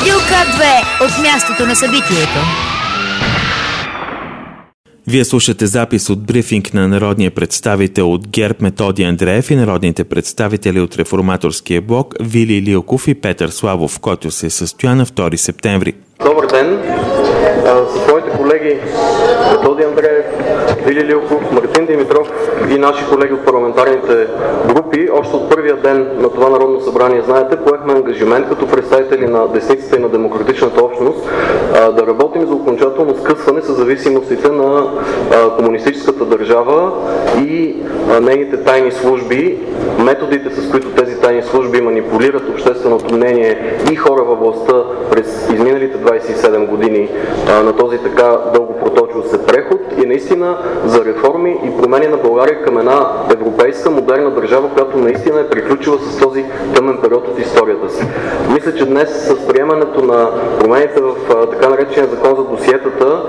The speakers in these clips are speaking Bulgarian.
Радио К2 от мястото на събитието. Вие слушате запис от брифинг на народния представител от ГЕРБ Методи Андреев и народните представители от Реформаторския блок Вили Лилков и Петър Славов, който се състоя на 2 септември. Добър ден! С своите колеги Методи Андреев, Вили Лилков, Мартин Димитров и наши колеги от парламентарните групи, още от първия ден на това Народно събрание, знаете, поехме ангажимент като представители на десницата и на демократичната общност да работим за окончателно скъсване с зависимостите на комунистическата държава и нейните тайни служби, методите, с които тези тайни служби манипулират общественото мнение и хора във властта през изминалите 27 години на този така дълго проточил се преход и наистина за реформи и промени на България към една европейска модерна държава, която наистина е приключила с този тъмен период от историята си. Мисля, че днес с приемането на промените в така наречения закон за досиетата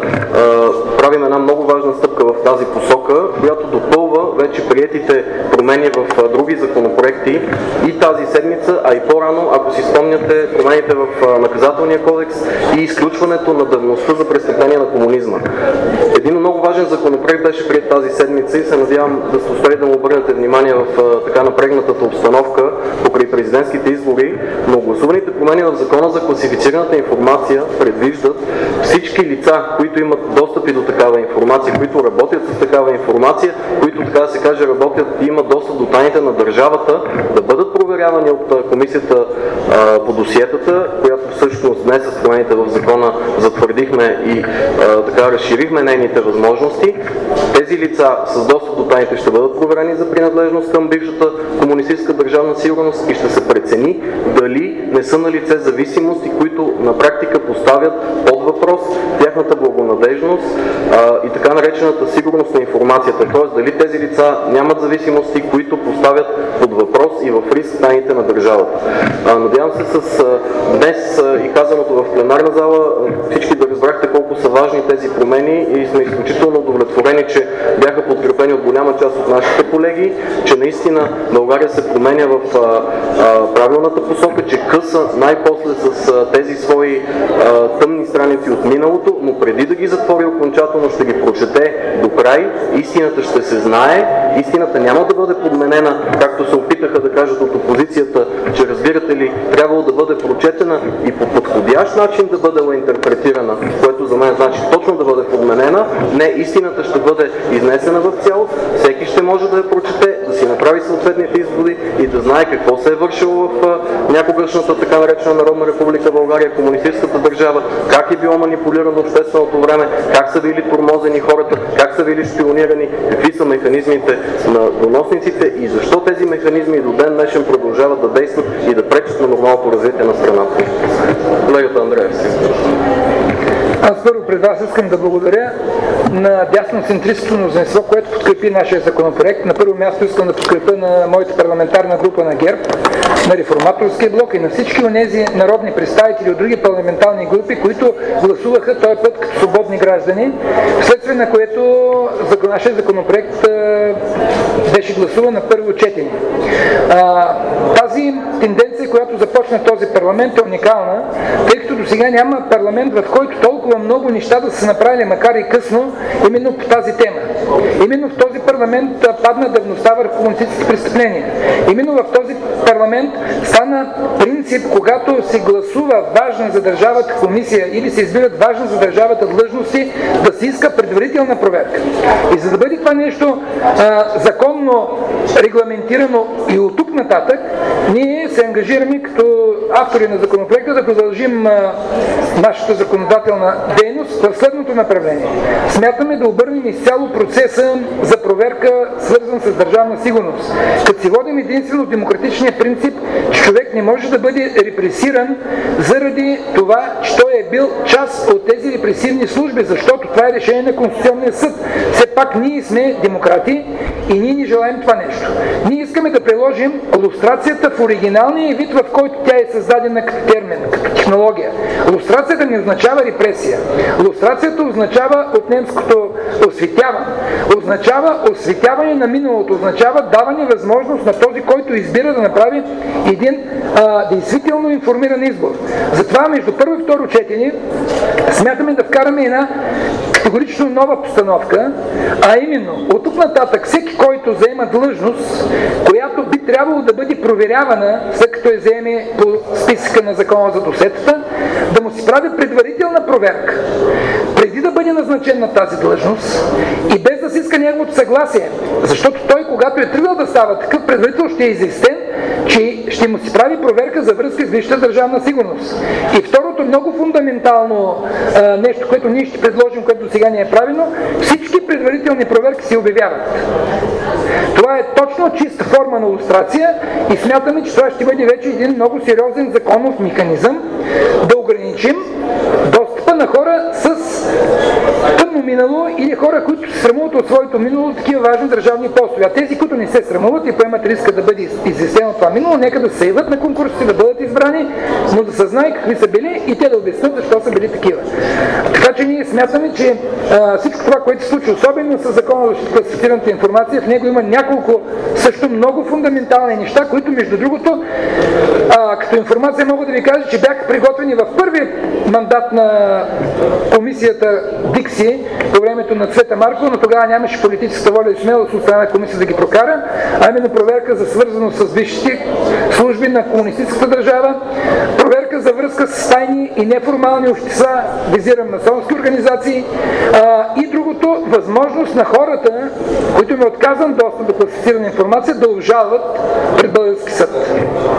правим една много важна стъпка в тази посока, която допълва вече приетите промени в други законопроекти и тази седмица, а и по-рано, ако си спомняте, промените в наказателния кодекс и изключването на давността за престъпление на комунизма. Един много важен законопроект беше приет тази седмица и се надявам да се успеете да му обърнете внимание в така напрегнатата обстановка покрай президентските избори, но гласуваните промени в закона за класифицираната информация предвиждат всички лица, които имат достъп и до такава информация, които работят с такава информация, които, така да се каже, работят и имат достъп до тайните на държавата, да бъдат проверявани от комисията по досиетата, която всъщност днес с промените в закона затвърдихме и така разширихме нейните възможности. Тези лица с достъп до тайните ще бъдат проверени за принадлежност към бившата комунистическа държавна сигурност и ще се прецени дали не са на лице зависимости, които на практика поставят под въпрос тяхната благонадежност и така наречената сигурност на информацията. Т.е. дали тези лица нямат зависимости, които поставят под въпрос и в риск тайните на държавата. Надявам се с днес и казаното в пленарна зала всички да разбрахте колко са важни тези промени и сме изключително удовлетворени, че бяха подкрепени от голяма част от нашите колеги, че наистина България се променя в правилната посока, че къса най-после с тези свои тъмни страници от миналото, но преди да ги затвори окончателно, ще ги прочете до край, истината ще се знае, истината няма да бъде подменена, както се опитаха да кажат от опозицията, че разбирате ли, трябвало да бъде прочетена и по подходящ начин да бъде интерпретирана, което за мен значи точно да бъде подменена. Не, истината ще бъде изнесена в цялост, всеки ще може да я прочете, да си направи съответните изводи и да знае какво се е вършило в някогашната така наречена Народна република България, комунистическата държава, как е било манипулирано общественото време, как са били тормозени хората, как са били шпионирани, какви са механизмите на доносниците и защо тези механизми до ден днешен продължават да действат и да пречат на нормалното развитие на страната. Колегата Андреев. Аз първо пред вас искам да благодаря на дясноцентристското мнозинство, което подкрепи нашия законопроект. На първо място искам да подкрепя на моята парламентарна група на ГЕРБ, на Реформаторския блок и на всички онези народни представители от други парламентарни групи, които гласуваха този път като свободни граждани, вследствие на което нашия законопроект беше гласуван на първо четене. Тази тенденция, която започна този парламент, е уникална, тъй като до сега няма парламент, в който толкова много неща да са направили, макар и късно, именно по тази тема. Именно в този парламент падна давността върху комунистически престъпления. Именно в този парламент стана принцип, когато се гласува важна за държавата комисия или се избират важна за държавата длъжности, да се иска предварителна проверка. И за да бъде това нещо законно регламентирано и от тук нататък, ние се ангажираме като автори на законопроекта да продължим нашата законодателна дейност в следното направление. Смятаме да обърнем изцяло процеса за проверка, свързан с държавна сигурност, като си водим единствено демократичния принцип, че човек не може да бъде репресиран заради това, че той е бил част от тези репресивни служби, защото това е решение на Конституционния съд. Все пак ние сме демократи и ние не желаем това нещо. Ние искаме да приложим лустрацията в оригиналния вид, в който тя е създадена като термин, като технология. Лустрацията не означава репресия. Лустрацията означава от немското осветяване. означава осветяване на миналото, означава даване възможност на този, който избира, да направи един действително информиран избор. Затова между първо и второ четене смятаме да вкараме една категорично нова постановка, а именно от тук нататък всеки, който заема длъжност, която би трябвало да бъде проверявана, след като я заеме по списъка на закона за досетата, да му се прави предварителна проверка, преди да бъде назначен на тази длъжност и без да се иска неговото съгласие. Защото той, когато е тръгнал да става такъв, предварително ще е известен, че ще му се прави проверка за връзка с висшата държавна сигурност. И второто много фундаментално нещо, което ние ще предложим, което до сега не е правено, всички предварителни проверки се обявяват. Това е точно чиста форма на лустрация и смятаме, че това ще бъде вече един много сериозен законов механизъм да ограничим достъпа на хора с тъмно минало или хора, които се срамуват от своето минало, такива важни държавни постове. А тези, които не се срамуват и поемат риска да бъде изяснено това минало, нека да се явят на конкурсите, да бъдат избрани, но да се знае какви са били и те да обяснят защо са били такива. Така че ние смятаме, че всичко това, което се случи, особено с закона за класифицираната информация, в него има няколко също много фундаментални неща, които между другото като информация мога да ви кажа, че бяха приготвени в първия мандат на комисията Дикси по времето на Цвета Маркова, но тогава нямаше политическа воля и смелост от страна на комисията да ги прокара, а именно проверка за свързаност с висшите служби на комунистическата държава, проверка за връзка с тайни и неформални общества, визирам масонски организации, и другото, възможност на хората, които им е отказан достъп до класифицирана информация, да обжалват пред български съд.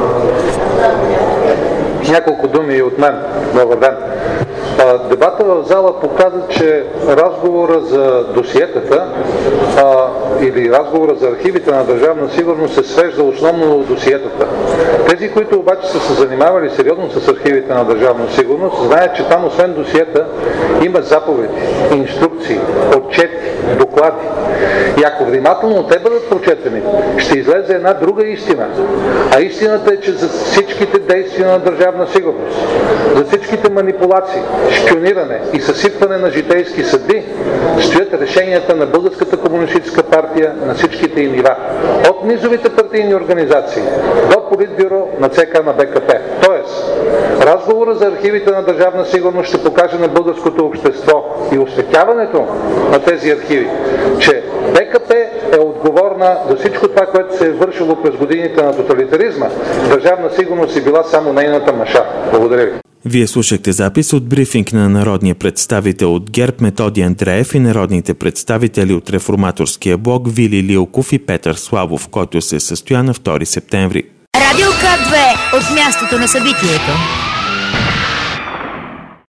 Няколко думи от мен. Добър ден. Дебата в зала показа, че разговора за досиетата или разговора за архивите на Държавна сигурност се свежда основно до досиетата. Тези, които обаче са се занимавали сериозно с архивите на Държавна сигурност, знаят, че там освен досиета има заповеди, инструкции, отчети, доклади. И ако внимателно те бъдат прочетени, ще излезе една друга истина. А истината е, че за всичките действия на Държавна сигурност, за всичките манипулации, шпиониране и съсипване на житейски съдби, стоят решенията на Българската комунистическа партия на всичките й нива. От низовите партийни организации до Политбюро на ЦК на БКП. Тоест, разговора за архивите на Държавна сигурност ще покаже на българското общество и осветяването на тези архиви, че БКП е отговорна за всичко това, което се е вършило през годините на тоталитаризма. Държавна сигурност е била само нейната маша. Благодаря ви. Вие слушахте запис от брифинг на народния представител от ГЕРБ Методи Андреев и народните представители от Реформаторския блок Вили Лилков и Петър Славов, който се състоя на 2 септември. Радио К2 от мястото на събитието.